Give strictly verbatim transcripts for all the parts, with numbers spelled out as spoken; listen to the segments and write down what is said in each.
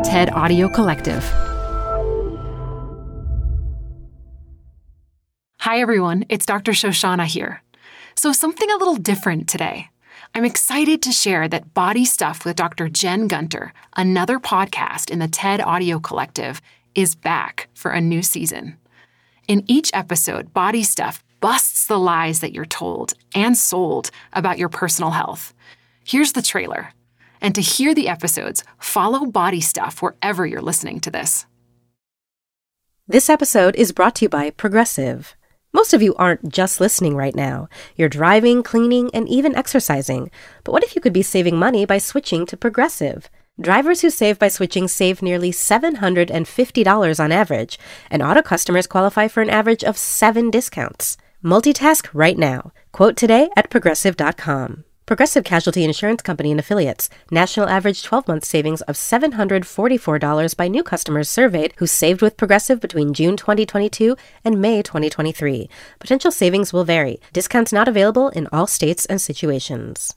TED Audio Collective. Hi, everyone. It's Doctor Shoshana here. So something a little different today. I'm excited to share that Body Stuff with Doctor Jen Gunter, another podcast in the TED Audio Collective, is back for a new season. In each episode, Body Stuff busts the lies that you're told and sold about your personal health. Here's the trailer. And to hear the episodes, follow Body Stuff wherever you're listening to this. This episode is brought to you by Progressive. Most of you aren't just listening right now. You're driving, cleaning, and even exercising. But what if you could be saving money by switching to Progressive? Drivers who save by switching save nearly seven hundred fifty dollars on average, and auto customers qualify for an average of seven discounts. Multitask right now. Quote today at progressive dot com. Progressive Casualty Insurance Company and Affiliates. National average twelve-month savings of seven hundred forty-four dollars by new customers surveyed who saved with Progressive between June twenty twenty-two and May twenty twenty-three. Potential savings will vary. Discounts not available in all states and situations.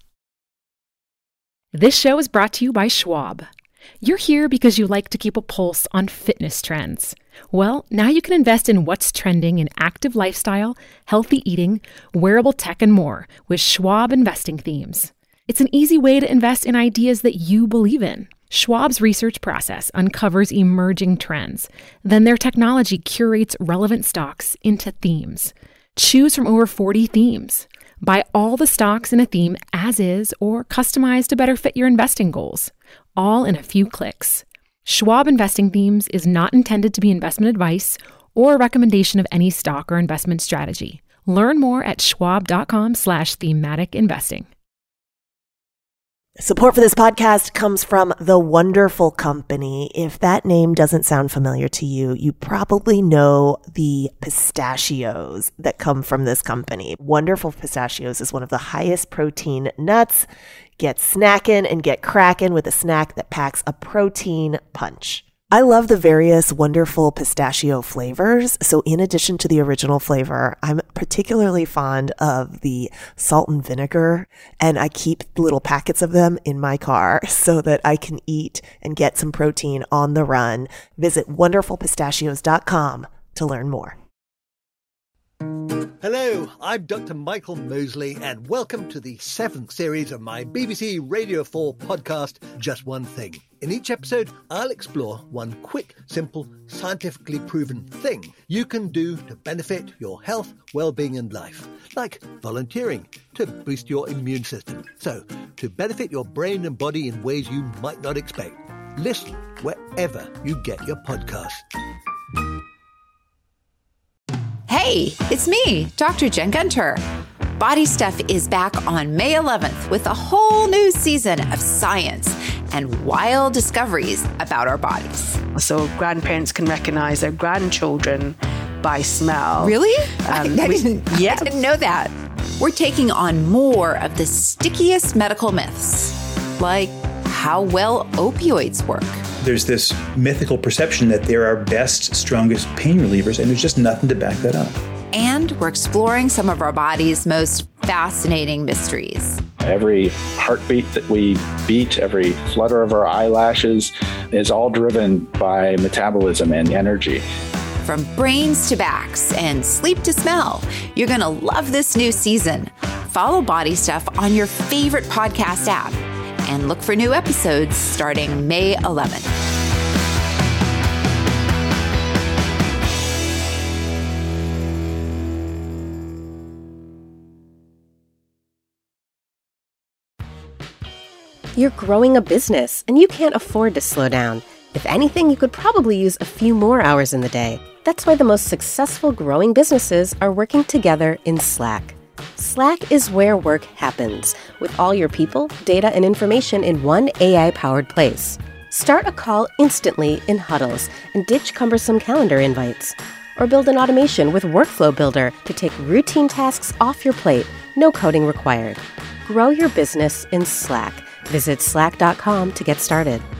This show is brought to you by Schwab. You're here because you like to keep a pulse on fitness trends. Well, now you can invest in what's trending in active lifestyle, healthy eating, wearable tech, and more with Schwab investing themes. It's an easy way to invest in ideas that you believe in. Schwab's research process uncovers emerging trends. Then their technology curates relevant stocks into themes. Choose from over forty themes. Buy all the stocks in a theme as is or customize to better fit your investing goals, all in a few clicks. Schwab Investing Themes is not intended to be investment advice or a recommendation of any stock or investment strategy. Learn more at schwab.com slash thematic investing. Support for this podcast comes from The Wonderful Company. If that name doesn't sound familiar to you, you probably know the pistachios that come from this company. Wonderful Pistachios is one of the highest protein nuts. Get snacking and get cracking with a snack that packs a protein punch. I love the various wonderful pistachio flavors. So in addition to the original flavor, I'm particularly fond of the salt and vinegar, and I keep little packets of them in my car so that I can eat and get some protein on the run. Visit wonderful pistachios dot com to learn more. Hello, I'm Doctor Michael Mosley, and welcome to the seventh series of my B B C Radio four podcast, Just One Thing. In each episode, I'll explore one quick, simple, scientifically proven thing you can do to benefit your health, well-being and life. Like volunteering to boost your immune system. So, to benefit your brain and body in ways you might not expect. Listen wherever you get your podcasts. Hey, it's me, Doctor Jen Gunter. Body Stuff is back on May eleventh with a whole new season of science and wild discoveries about our bodies. So grandparents can recognize their grandchildren by smell. Really? Um, I, I, we, didn't, yeah. I didn't know that. We're taking on more of the stickiest medical myths, like how well opioids work. There's this mythical perception that they're our best, strongest pain relievers, and there's just nothing to back that up. And we're exploring some of our body's most fascinating mysteries. Every heartbeat that we beat, every flutter of our eyelashes is all driven by metabolism and energy. From brains to backs and sleep to smell, you're going to love this new season. Follow Body Stuff on your favorite podcast app and look for new episodes starting May eleventh. You're growing a business, and you can't afford to slow down. If anything, you could probably use a few more hours in the day. That's why the most successful growing businesses are working together in Slack. Slack is where work happens, with all your people, data, and information in one A I-powered place. Start a call instantly in huddles and ditch cumbersome calendar invites. Or build an automation with Workflow Builder to take routine tasks off your plate, no coding required. Grow your business in Slack. Visit slack dot com to get started.